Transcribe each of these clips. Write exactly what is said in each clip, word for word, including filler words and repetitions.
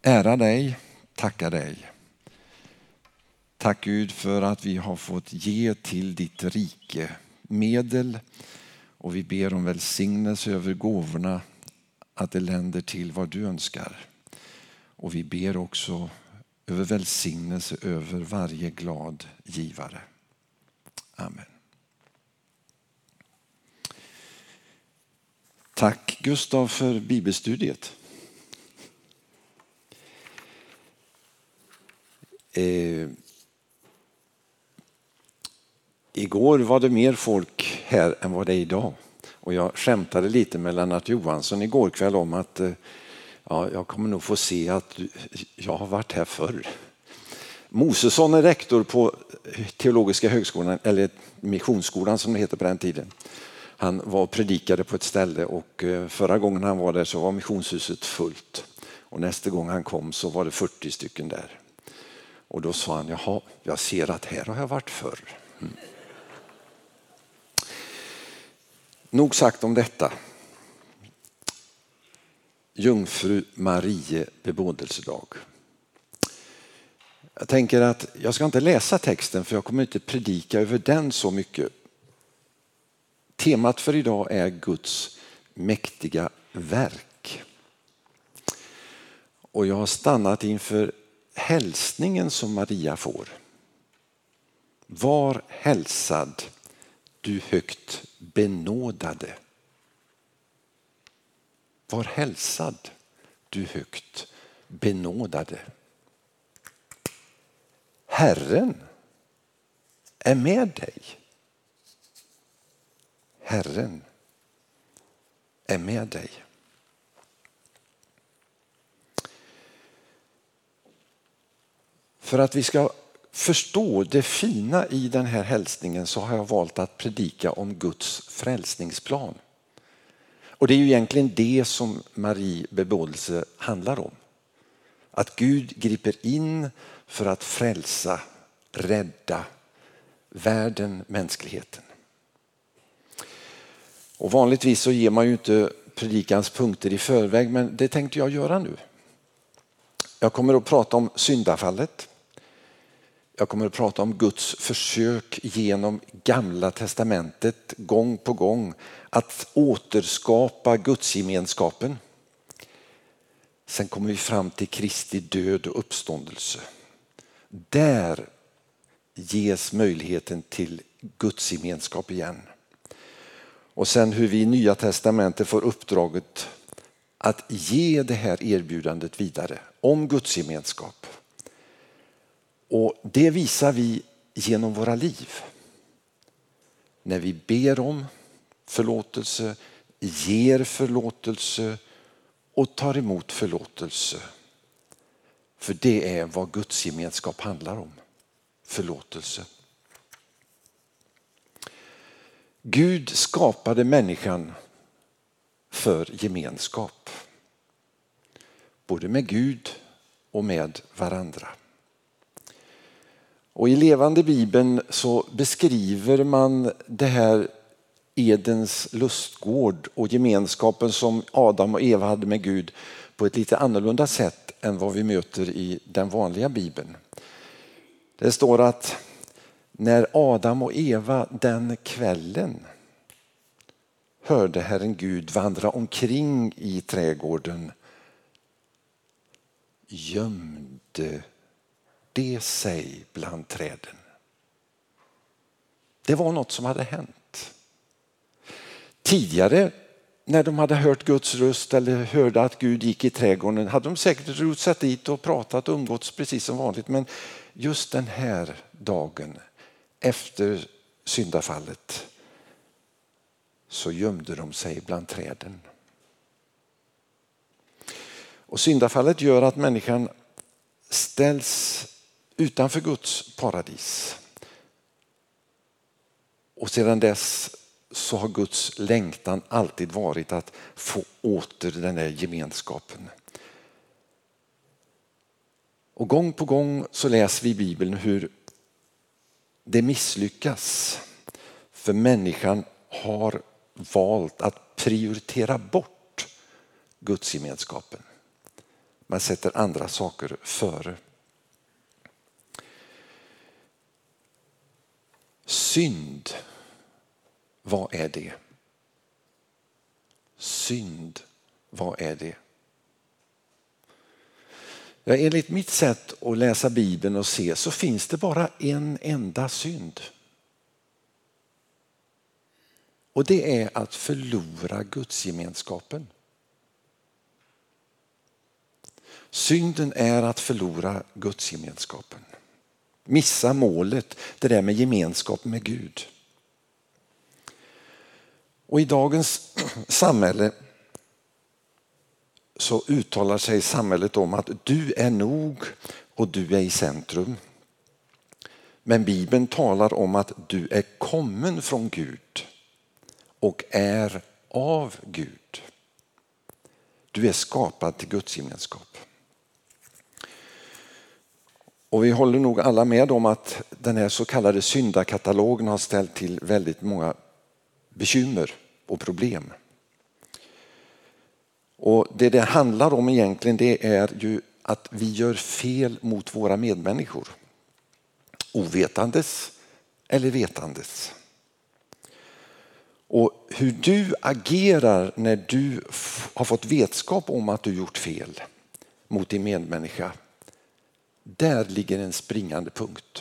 ära dig, tacka dig. Tack Gud för att vi har fått ge till ditt rike medel, och vi ber om välsignelse över gåvorna, att det länder till vad du önskar. Och vi ber också över välsignelse över varje glad givare. Amen. Tack Gustav för bibelstudiet. Eh, igår var det mer folk här än vad det är idag. Och jag skämtade lite med Lennart Johansson igår kväll om att eh, ja, jag kommer nog få se att jag har varit här förr. Mosesson är rektor på Teologiska högskolan, eller Missionsskolan som det heter på den tiden. Han var och predikade på ett ställe, och förra gången han var där så var missionshuset fullt. Och nästa gång han kom så var det fyrtio stycken där. Och då sa han, jaha, jag ser att här har jag varit förr. Mm. Nog sagt om detta. Jungfru Marie bebådelsedag. Jag tänker att jag ska inte läsa texten, för jag kommer inte predika över den så mycket. Temat för idag är Guds mäktiga verk. Och jag har stannat inför hälsningen som Maria får. Var hälsad, du högt benådade. Var hälsad, du högt benådade. Herren är med dig. Herren är med dig. För att vi ska förstå det fina i den här hälsningen så har jag valt att predika om Guds frälsningsplan. Och det är ju egentligen det som Marie bebådelse handlar om. Att Gud griper in för att frälsa, rädda världen, mänskligheten. Och vanligtvis så ger man ju inte predikans punkter i förväg, men det tänkte jag göra nu. Jag kommer att prata om syndafallet. Jag kommer att prata om Guds försök genom Gamla testamentet gång på gång att återskapa Guds gemenskapen. Sen kommer vi fram till Kristi död och uppståndelse. Där ges möjligheten till Guds gemenskap igen. Och sen hur vi i Nya testamentet får uppdraget att ge det här erbjudandet vidare om Guds gemenskap. Och det visar vi genom våra liv. När vi ber om förlåtelse, ger förlåtelse och tar emot förlåtelse. För det är vad Guds gemenskap handlar om. Förlåtelse. Gud skapade människan för gemenskap. Både med Gud och med varandra. Och i Levande Bibeln så beskriver man det här Edens lustgård och gemenskapen som Adam och Eva hade med Gud på ett lite annorlunda sätt än vad vi möter i den vanliga Bibeln. Det står att när Adam och Eva den kvällen hörde Herren Gud vandra omkring i trädgården, gömde det sig bland träden. Det var något som hade hänt. Tidigare när de hade hört Guds röst eller hörde att Gud gick i trädgården hade de säkert rusat dit och pratat och umgåtts precis som vanligt. Men just den här dagen efter syndafallet så gömde de sig bland träden. Och syndafallet gör att människan ställs utanför Guds paradis. Och sedan dess så har Guds längtan alltid varit att få åter den där gemenskapen. Och gång på gång så läser vi i Bibeln hur det misslyckas. För människan har valt att prioritera bort Guds gemenskapen. Man sätter andra saker före. Synd, vad är det? Synd, vad är det? Ja, enligt mitt sätt att läsa Bibeln och se så finns det bara en enda synd. Och det är att förlora gudsgemenskapen. Synden är att förlora gudsgemenskapen. Missa målet, det där med gemenskap med Gud. Och i dagens samhälle så uttalar sig samhället om att du är nog och du är i centrum. Men Bibeln talar om att du är kommen från Gud och är av Gud. Du är skapad till Guds gemenskap. Och vi håller nog alla med om att den här så kallade syndakatalogen har ställt till väldigt många bekymmer och problem. Och det det handlar om egentligen, det är ju att vi gör fel mot våra medmänniskor. Ovetandes eller vetandes. Och hur du agerar när du har fått vetskap om att du gjort fel mot din medmänniska, där ligger en springande punkt.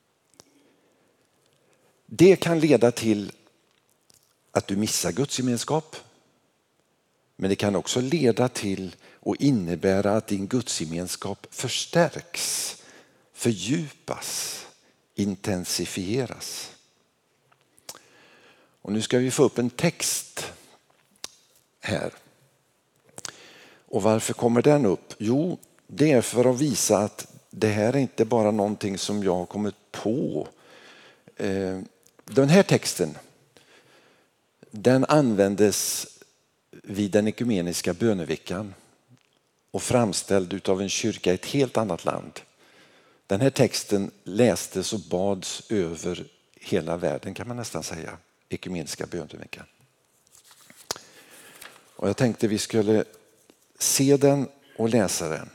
Det kan leda till att du missar Guds gemenskap. Men det kan också leda till och innebära att din gudsgemenskap förstärks, fördjupas, intensifieras. Och nu ska vi få upp en text här. Och varför kommer den upp? Jo, det är för att visa att det här är inte bara någonting som jag har kommit på. Den här texten, den användes vid den ekumeniska böneveckan och framställd av en kyrka i ett helt annat land. Den här texten lästes och bads över hela världen, kan man nästan säga, ekumeniska böneveckan. Och jag tänkte vi skulle se den och läsa den.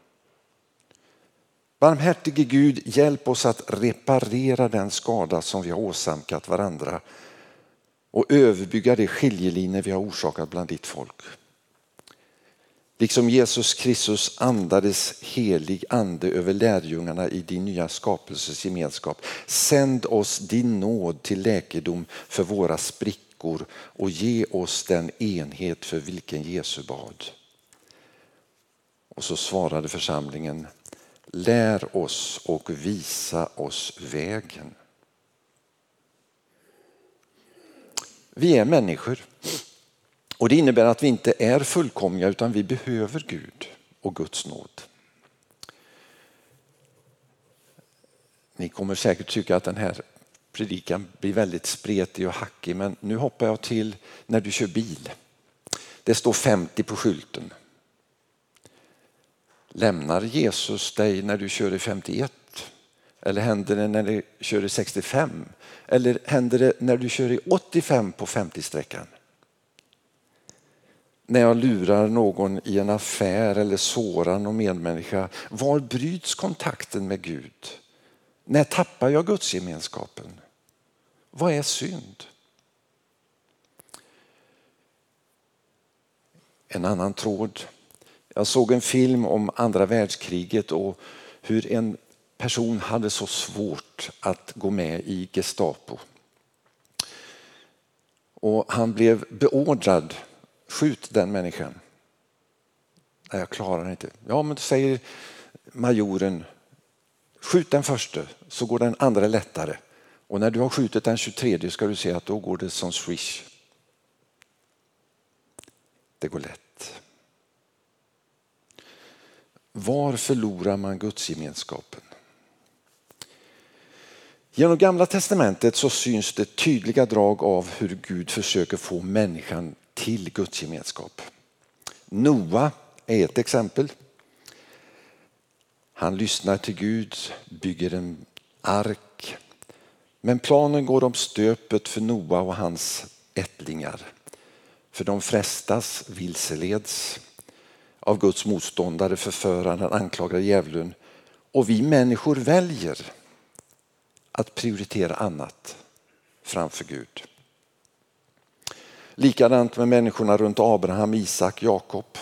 Barmhärtige Gud, hjälp oss att reparera den skada som vi har åsamkat varandra och överbygga det skiljelinje vi har orsakat bland ditt folk. Liksom Jesus Kristus andades helig ande över lärjungarna i din nya skapelses gemenskap. Sänd oss din nåd till läkedom för våra sprickor och ge oss den enhet för vilken Jesu bad. Och så svarade församlingen: lär oss och visa oss vägen. Vi är människor och det innebär att vi inte är fullkomliga utan vi behöver Gud och Guds nåd. Ni kommer säkert tycka att den här predikan blir väldigt spretig och hackig, men nu hoppar jag till när du kör bil. Det står femtio på skylten. Lämnar Jesus dig när du kör i femtioett? Eller händer det när du kör i sextiofem? Eller händer det när du kör i åttiofem på femtio-sträckan? När jag lurar någon i en affär eller sårar någon medmänniska, var bryts kontakten med Gud? När tappar jag gudsgemenskapen? Vad är synd? En annan tråd. Jag såg en film om andra världskriget och hur en person hade så svårt att gå med i Gestapo. Och han blev beordrad: skjut den människan. Nej, jag klarar inte. Ja, men då säger majoren: skjut den första så går den andra lättare. Och när du har skjutit den tjugotredje ska du se att då går det som swish. Det går lätt. Var förlorar man gudsgemenskapen? Genom Gamla testamentet så syns det tydliga drag av hur Gud försöker få människan till gudsgemenskap. Noa är ett exempel. Han lyssnar till Gud, bygger en ark. Men planen går om stöpet för Noa och hans ättlingar. För de frestas, vilseleds. av Guds motståndare, förföraren, anklagade djävulen. Och vi människor väljer att prioritera annat framför Gud. Likadant med människorna runt Abraham, Isak, Jakob.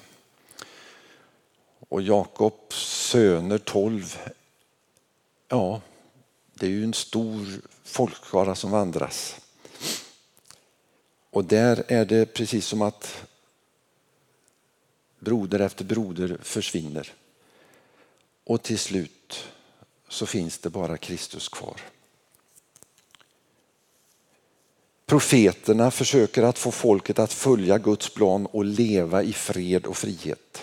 Och Jakobs söner tolv, ja, det är ju en stor folkskara som vandras. Och där är det precis som att broder efter broder försvinner. Och till slut så finns det bara Kristus kvar. Profeterna försöker att få folket att följa Guds plan och leva i fred och frihet.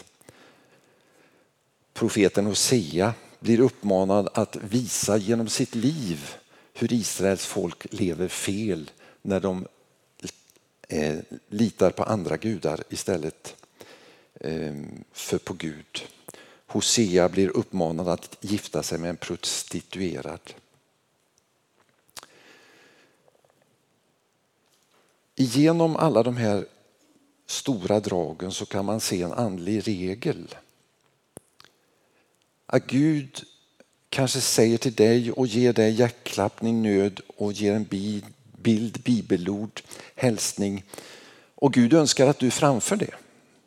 Profeten Hosea blir uppmanad att visa genom sitt liv hur Israels folk lever fel när de eh, litar på andra gudar istället eh, för på Gud. Hosea blir uppmanad att gifta sig med en prostituerad. Genom alla de här stora dragen så kan man se en andlig regel. Att Gud kanske säger till dig och ger dig hjärtklappning, nöd och ger en bild, bibelord, hälsning. Och Gud önskar att du framför det.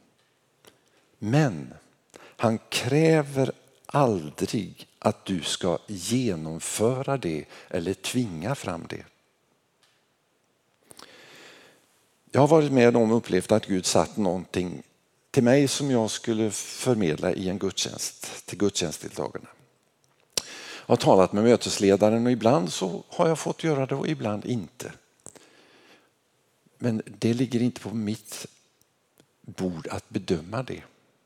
Men han kräver aldrig att du ska genomföra det eller tvinga fram det. Jag har varit med om och upplevt att Gud satt någonting till mig som jag skulle förmedla i en gudstjänst till gudstjänstdeltagarna. Jag har talat med mötesledaren och ibland så har jag fått göra det och ibland inte. Men det ligger inte på mitt bord att bedöma det.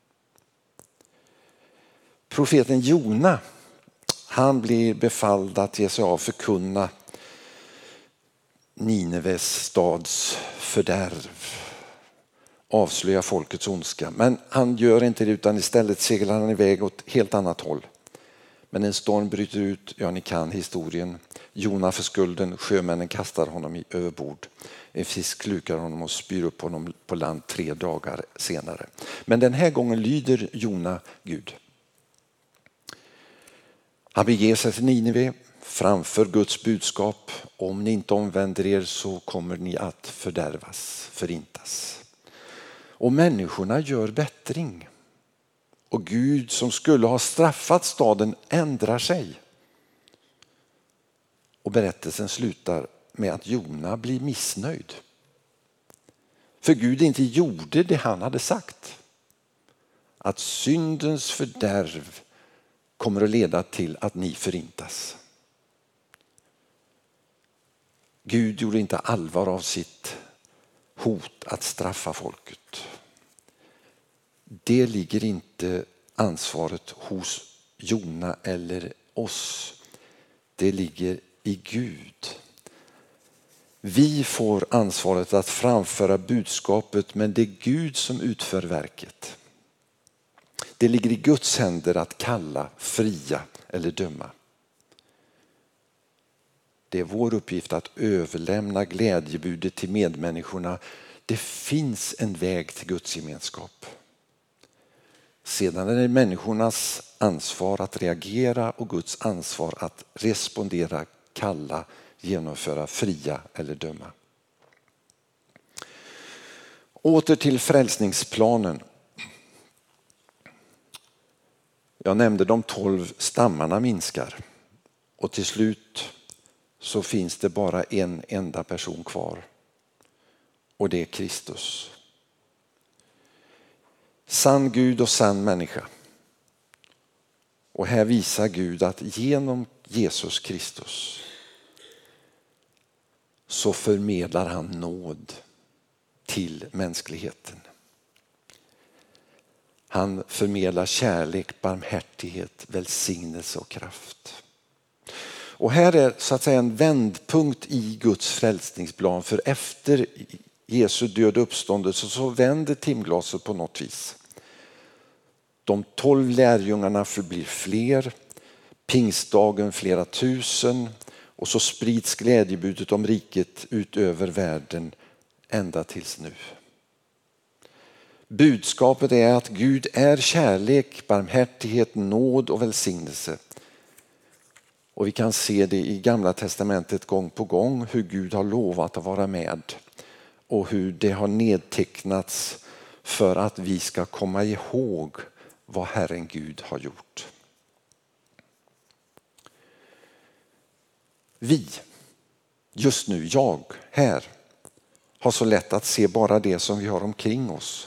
Profeten Jona, han blir befalld att ge sig av förkunna Nineves stads fördärv, avslöja folkets ondska. Men han gör inte det utan istället seglar han iväg åt helt annat håll. Men en storm bryter ut, ja ni kan historien. Jona för skulden, sjömännen kastar honom i överbord. En fisk slukar honom och spyr upp honom på land tre dagar senare. Men den här gången lyder Jona Gud. Han beger sig till Nineve, framför Guds budskap. Om ni inte omvänder er så kommer ni att fördärvas, förintas. Och människorna gör bättring. Och Gud som skulle ha straffat staden ändrar sig. Och berättelsen slutar med att Jona blir missnöjd. För Gud inte gjorde det han hade sagt. Att syndens fördärv kommer att leda till att ni förintas. Gud gjorde inte allvar av sitt hot att straffa folket. Det ligger inte ansvaret hos Jona eller oss. Det ligger i Gud. Vi får ansvaret att framföra budskapet, men det är Gud som utför verket. Det ligger i Guds händer att kalla, fria eller döma. Det är vår uppgift att överlämna glädjebudet till medmänniskorna. Det finns en väg till Guds gemenskap. Sedan är det människornas ansvar att reagera och Guds ansvar att respondera, kalla, genomföra, fria eller döma. Åter till frälsningsplanen. Jag nämnde de tolv stammarna minskar och till slut så finns det bara en enda person kvar och det är Kristus. Sann Gud och sann människa. Och här visar Gud att genom Jesus Kristus så förmedlar han nåd till mänskligheten. Han förmedlar kärlek, barmhärtighet, välsignelse och kraft. Och här är så att säga en vändpunkt i Guds frälsningsplan. För efter Jesu död uppståndelse så vänder timglaset på något vis. De tolv lärjungarna förblir fler, pingstdagen flera tusen och så sprids glädjebudet om riket ut över världen ända tills nu. Budskapet är att Gud är kärlek, barmhärtighet, nåd och välsignelse. Och vi kan se det i Gamla testamentet gång på gång hur Gud har lovat att vara med och hur det har nedtecknats för att vi ska komma ihåg vad Herren Gud har gjort. Vi, just nu, jag, här, har så lätt att se bara det som vi har omkring oss.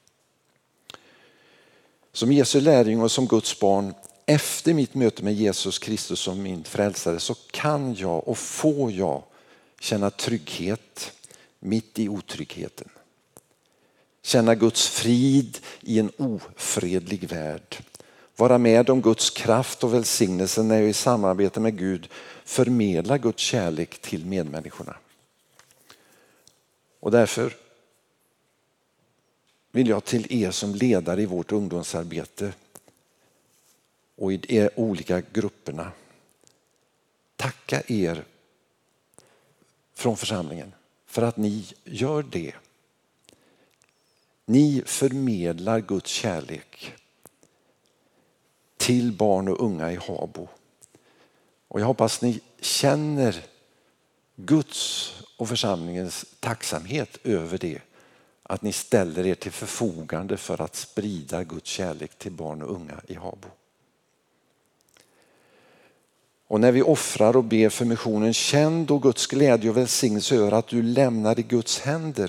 Som Jesu lärjung och som Guds barn, efter mitt möte med Jesus Kristus som min frälsare, så kan jag och får jag känna trygghet mitt i otryggheten. Känna Guds frid i en ofredlig värld. Vara med om Guds kraft och välsignelse när jag i samarbete med Gud förmedlar Guds kärlek till medmänniskorna. Och därför vill jag till er som ledare i vårt ungdomsarbete och i de olika grupperna tacka er från församlingen för att ni gör det. Ni förmedlar Guds kärlek till barn och unga i Habo. Och jag hoppas ni känner Guds och församlingens tacksamhet över det. Att ni ställer er till förfogande för att sprida Guds kärlek till barn och unga i Habo. Och när vi offrar och ber för missionen, känn då Guds glädje och välsignelse över att du lämnar i Guds händer.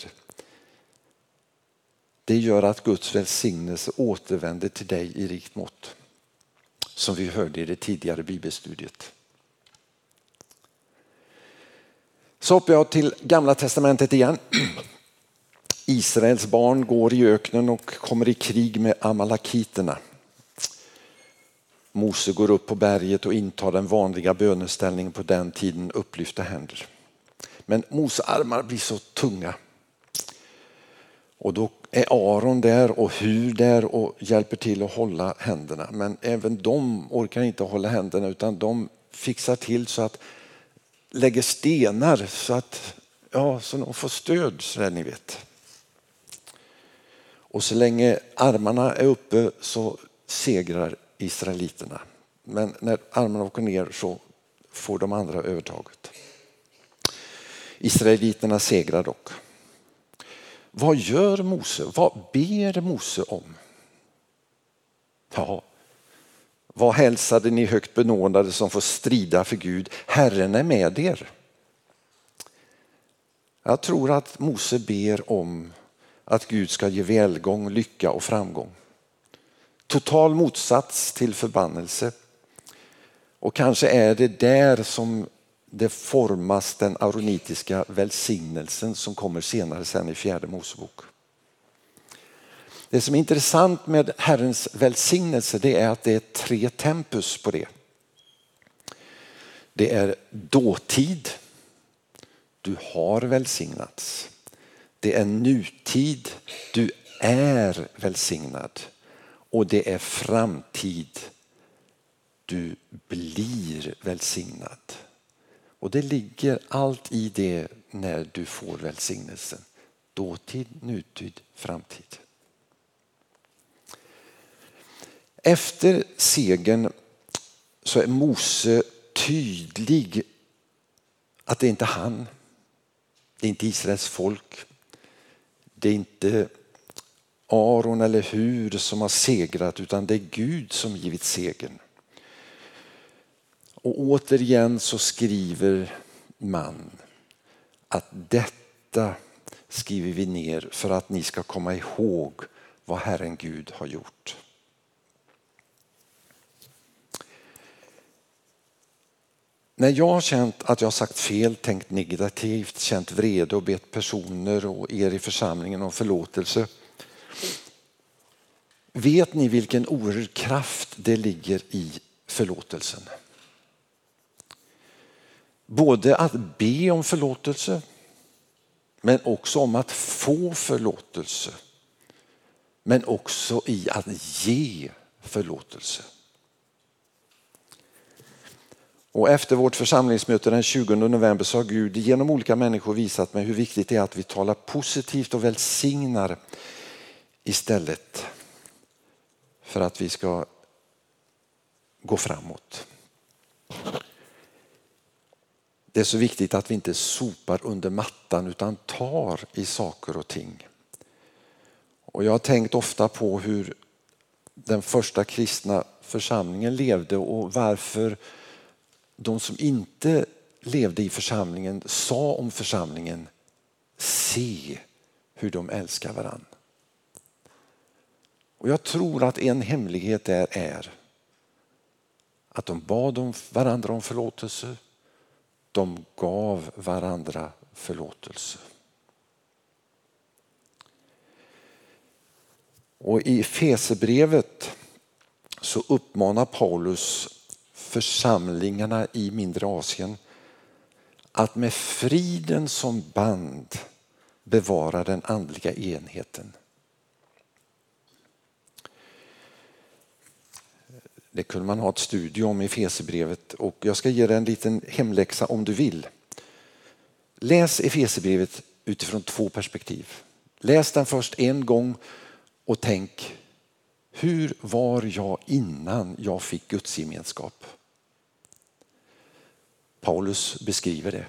Det gör att Guds välsignelse återvänder till dig i rikt mått. Som vi hörde i det tidigare bibelstudiet. Så hoppar jag till Gamla testamentet igen. Israels barn går i öknen och kommer i krig med amalekiterna. Mose går upp på berget och intar den vanliga böneställningen på den tiden, upplyfta händer. Men Mose armar blir så tunga. Och då är Aron där och Hur där och hjälper till att hålla händerna. Men även de orkar inte hålla händerna utan de fixar till så att lägger stenar så att ja, så de får stöd så där ni vet. Och så länge armarna är uppe så segrar israeliterna. Men när armarna åker ner så får de andra övertaget. Israeliterna segrar dock. Vad gör Mose? Vad ber Mose om? Ja, vad hälsade ni högt benådade som får strida för Gud? Herren är med er. Jag tror att Mose ber om att Gud ska ge välgång, lycka och framgång. Total motsats till förbannelse. Och kanske är det där som det formas den aronitiska välsignelsen som kommer senare sen i fjärde Mosebok. Det som är intressant med Herrens välsignelse det är att det är tre tempus på det. Det är dåtid. Du har välsignats. Det är nutid. Du är välsignad. Och det är framtid. Du blir välsignad. Och det ligger allt i det när du får välsignelsen. Dåtid, nutid, framtid. Efter segern så är Mose tydlig att det är inte han. Det är inte Israels folk. Det är inte Aron eller Hur som har segrat utan det är Gud som givit segern. Och återigen så skriver man att detta skriver vi ner för att ni ska komma ihåg vad Herren Gud har gjort. När jag har känt att jag har sagt fel, tänkt negativt, känt vrede och bett personer och er i församlingen om förlåtelse. Vet ni vilken oerhörd kraft det ligger i förlåtelsen? Både att be om förlåtelse men också om att få förlåtelse. Men också i att ge förlåtelse. Och efter vårt församlingsmöte den tjugonde november så har Gud genom olika människor visat mig hur viktigt det är att vi talar positivt och välsignar istället för att vi ska gå framåt. Det är så viktigt att vi inte sopar under mattan utan tar i saker och ting. Och jag har tänkt ofta på hur den första kristna församlingen levde och varför de som inte levde i församlingen sa om församlingen: se hur de älskar varandra. Och jag tror att en hemlighet där är att de bad om varandra om förlåtelse. De gav varandra förlåtelse. Och i Efesierbrevet så uppmanar Paulus församlingarna i mindre Asien att med friden som band bevara den andliga enheten. Det kunde man ha ett studie om i Efesierbrevet och jag ska ge dig en liten hemläxa om du vill. Läs Efesierbrevet utifrån två perspektiv. Läs den först en gång och tänk: hur var jag innan jag fick Guds gemenskap? Paulus beskriver det.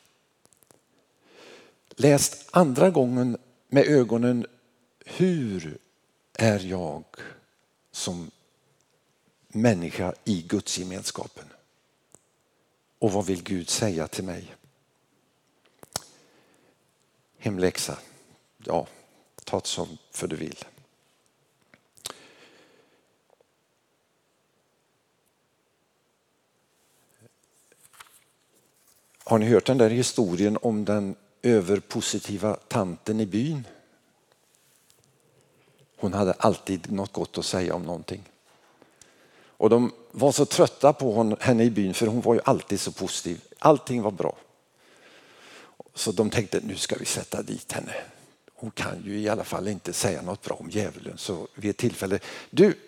Läs andra gången med ögonen: hur är jag som människa i Guds gemenskapen? Och vad vill Gud säga till mig? Hemläxa. Ja, ta det som för du vill. Har ni hört den där historien om den överpositiva tanten i byn? Hon hade alltid något gott att säga om någonting. Och de var så trötta på henne i byn för hon var ju alltid så positiv. Allting var bra. Så de tänkte: nu ska vi sätta dit henne. Hon kan ju i alla fall inte säga något bra om djävulen. Så vid ett tillfälle: du,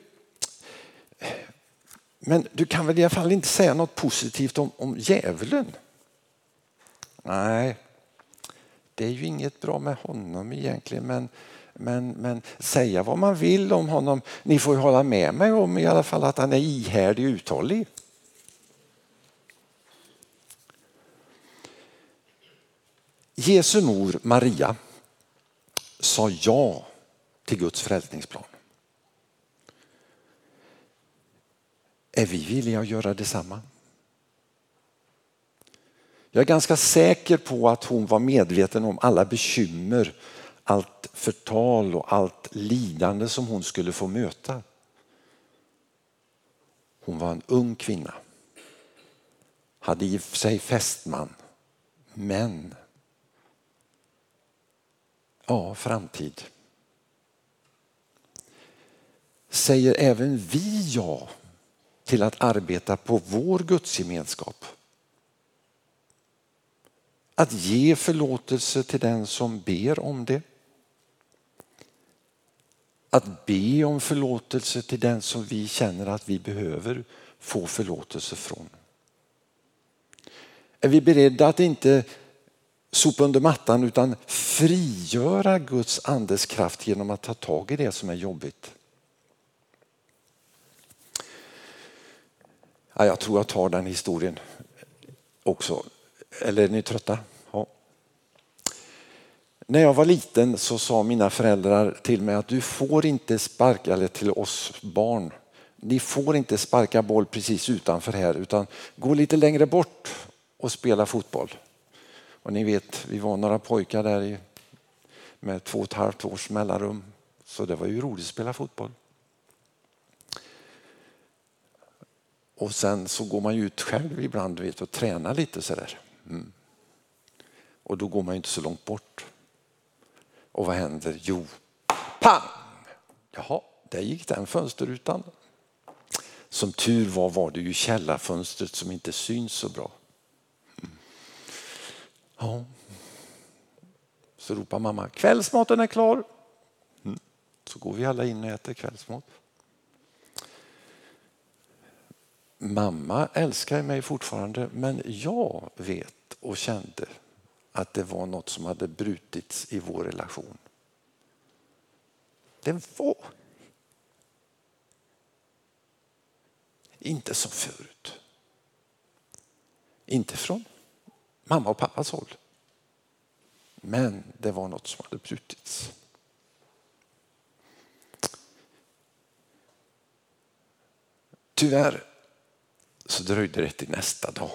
men du kan väl i alla fall inte säga något positivt om, om djävulen? Nej, det är ju inget bra med honom egentligen, men, men, men säga vad man vill om honom. Ni får ju hålla med mig om i alla fall att han är ihärdig och uthållig. Jesu mor Maria sa ja till Guds frälsningsplan. Är vi villiga att göra detsamma? Jag är ganska säker på att hon var medveten om alla bekymmer, allt förtal och allt lidande som hon skulle få möta. Hon var en ung kvinna. Hade i sig fästman. Men ja, framtid. Säger även vi ja till att arbeta på vår gudsgemenskap? Att ge förlåtelse till den som ber om det. Att be om förlåtelse till den som vi känner att vi behöver få förlåtelse från. Är vi beredda att inte sopa under mattan utan frigöra Guds andes kraft genom att ta tag i det som är jobbigt? Ja, jag tror jag tar den historien också. Eller är ni trötta? Ja. När jag var liten så sa mina föräldrar till mig att du får inte sparka, eller till oss barn, ni får inte sparka boll precis utanför här utan gå lite längre bort och spela fotboll. Och ni vet, vi var några pojkar där i, med två och ett halvt års mellanrum. Så det var ju roligt att spela fotboll. Och sen så går man ju ut själv ibland, vet, och tränar lite sådär. Mm. Och då går man ju inte så långt bort. Och vad händer? Jo, pang! Jaha, där gick den fönsterrutan. Som tur var var det ju källarfönstret som inte syns så bra. Mm. Ja. Så ropar mamma: kvällsmaten är klar. Mm. Så går vi alla in och äter kvällsmat. Mamma älskar mig fortfarande, men jag vet och kände att det var något som hade brutits i vår relation. Det var inte som förut. Inte från mamma och pappas håll. Men det var något som hade brutits. Tyvärr så dröjde det till nästa dag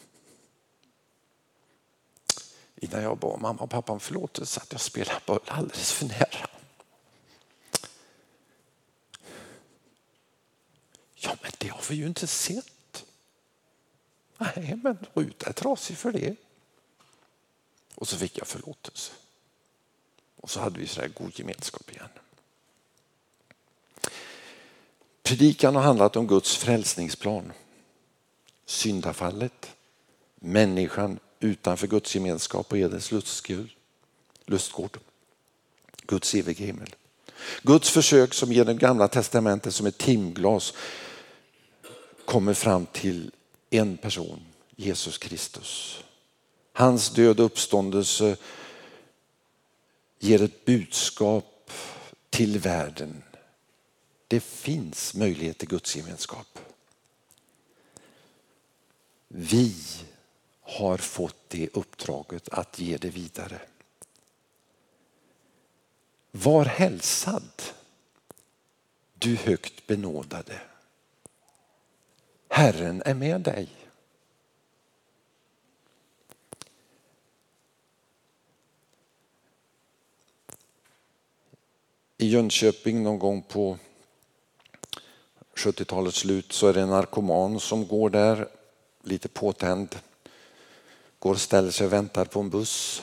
innan jag bad mamma och pappa om förlåtelse att jag spelade boll alldeles för nära. Ja, men det har vi ju inte sett. Nej, men Ruta är trasig för det. Och så fick jag förlåtelse. Och så hade vi så här god gemenskap igen. Predikan har handlat om Guds frälsningsplan. Syndafallet. Människan utanför Guds gemenskap och Edens lustgård. Guds eviga himmel. Guds försök som ger det gamla testamentet som ett timglas kommer fram till en person, Jesus Kristus. Hans död och uppståndelse ger ett budskap till världen. Det finns möjlighet till Guds gemenskap. Vi har fått det uppdraget att ge det vidare. Var hälsad, du högt benådade. Herren är med dig. I Jönköping någon gång på sjuttiotalets slut så är det en narkoman som går där lite påtänd. Går och ställer sig och väntar på en buss.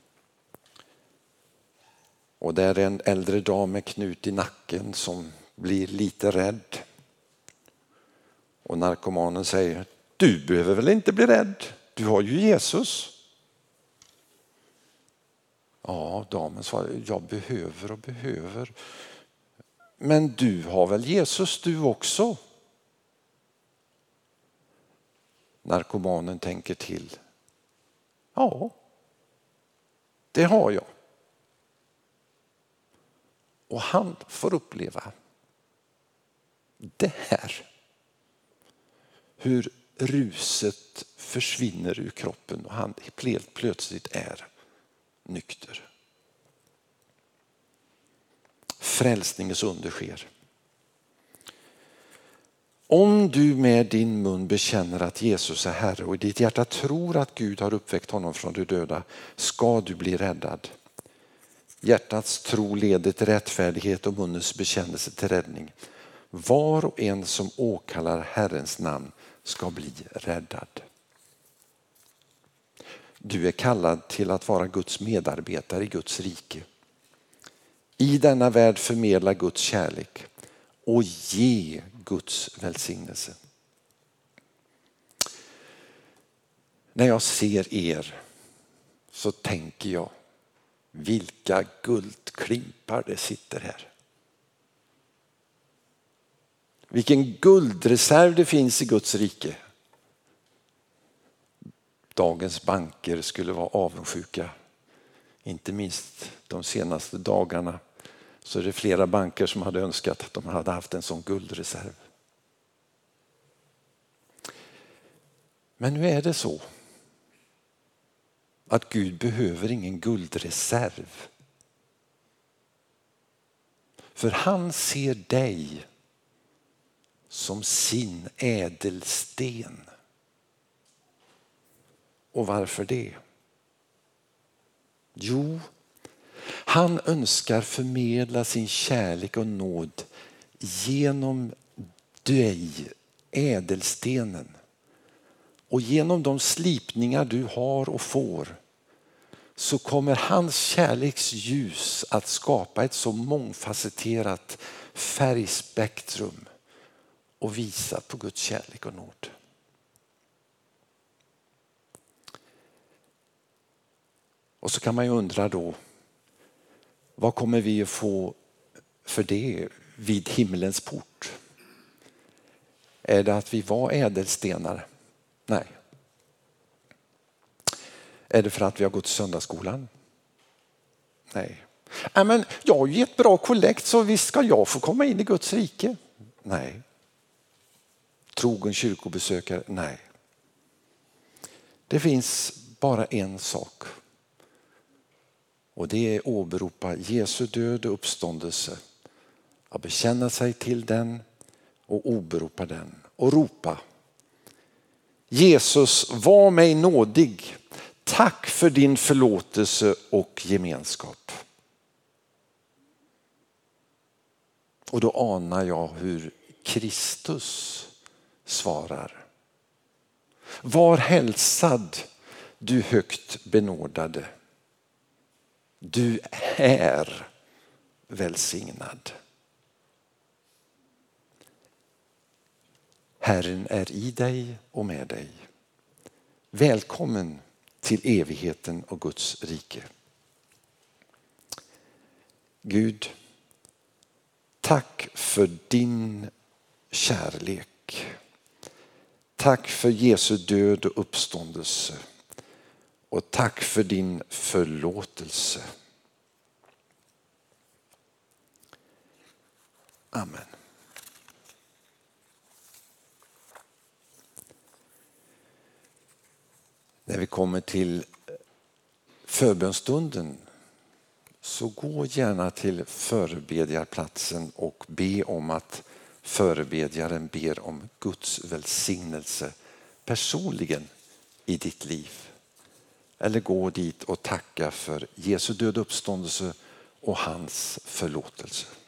Och där är en äldre dam med knut i nacken som blir lite rädd. Och narkomanen säger, du behöver väl inte bli rädd, du har ju Jesus. Ja, damen svarar, jag behöver och behöver. Men du har väl Jesus du också? Narkomanen tänker till. Ja, det har jag. Och han får uppleva det här. Hur ruset försvinner ur kroppen och han helt plötsligt är nykter. Frälsningens under sker. Om du med din mun bekänner att Jesus är Herre och i ditt hjärta tror att Gud har uppväckt honom från de döda, ska du bli räddad. Hjärtats tro leder till rättfärdighet och munnens bekännelse till räddning. Var och en som åkallar Herrens namn ska bli räddad. Du är kallad till att vara Guds medarbetare i Guds rike. I denna värld förmedla Guds kärlek och ge Guds välsignelse. När jag ser er så tänker jag, vilka guldklimpar det sitter här. Vilken guldreserv det finns i Guds rike. Dagens banker skulle vara avundsjuka. Inte minst de senaste dagarna så är det flera banker som hade önskat att de hade haft en sån guldreserv. Men nu är det så att Gud behöver ingen guldreserv. För han ser dig som sin ädelsten. Och varför det? Jo, han önskar förmedla sin kärlek och nåd genom dig, ädelstenen. Och genom de slipningar du har och får så kommer hans kärleksljus att skapa ett så mångfacetterat färgspektrum och visa på Guds kärlek och nåd. Och så kan man ju undra då, vad kommer vi att få för det vid himmelens port? Är det att vi var ädelstenar? Nej. Är det för att vi har gått till söndagsskolan? Nej. Ja, men jag har ju gett bra kollekt så visst ska jag få komma in i Guds rike. Nej. Trogen kyrkobesökare? Nej. Det finns bara en sak. Och det är att åberopa Jesu död och uppståndelse. Att bekänna sig till den och åberopa den. Och ropa: Jesus, var mig nådig. Tack för din förlåtelse och gemenskap. Och då anar jag hur Kristus svarar. Var hälsad, du högt benådade. Du är välsignad. Herren är i dig och med dig. Välkommen till evigheten och Guds rike. Gud, tack för din kärlek. Tack för Jesu död och uppståndelse. Och tack för din förlåtelse. Amen. När vi kommer till förbönstunden så gå gärna till förebedjarplatsen och be om att förebedjaren ber om Guds välsignelse personligen i ditt liv. Eller gå dit och tacka för Jesu död uppståndelse och hans förlåtelse.